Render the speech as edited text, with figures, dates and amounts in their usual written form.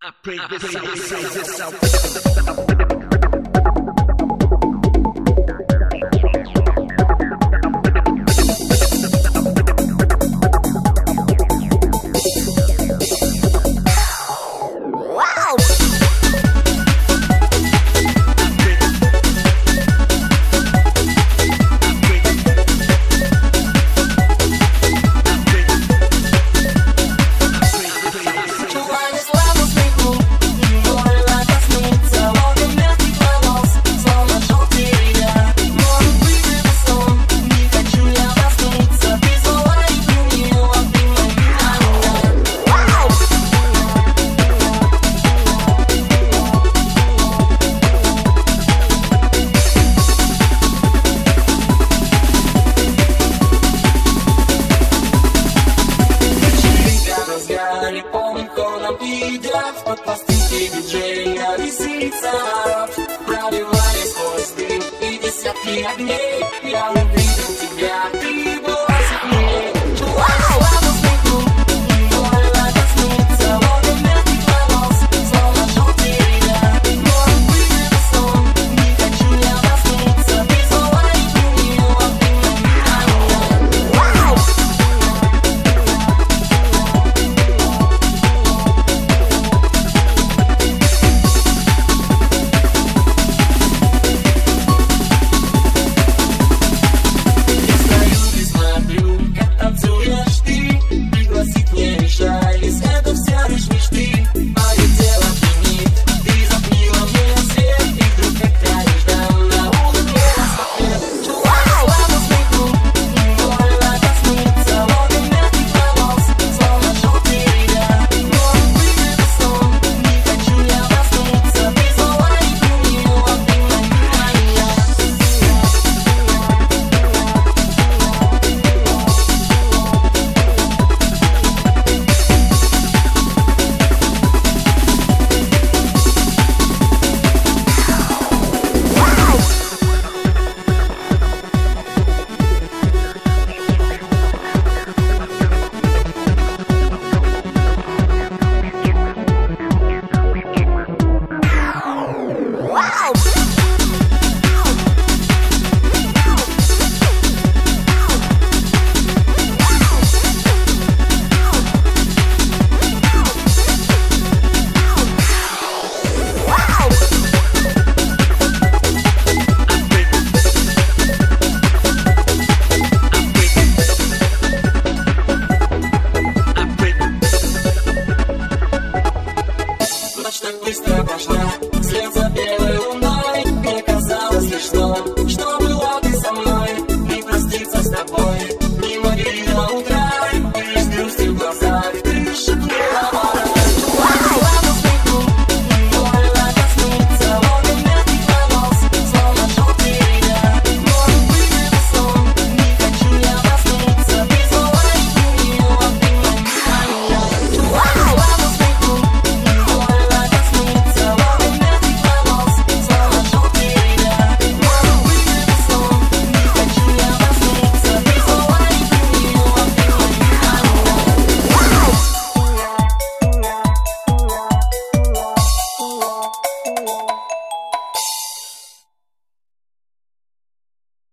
I pray this out. Идет под пластинки диджея лисица, пробивая сквозь дым и десятки огней. Я увидел тебя, ты была сильнее. Славу смеху, больно коснуться лобом мягких волос, словно желтые. Может быть, это сон, не хочу я проснуться. Ты зла и гнила, ты на меня. Ночь так быстро прошла.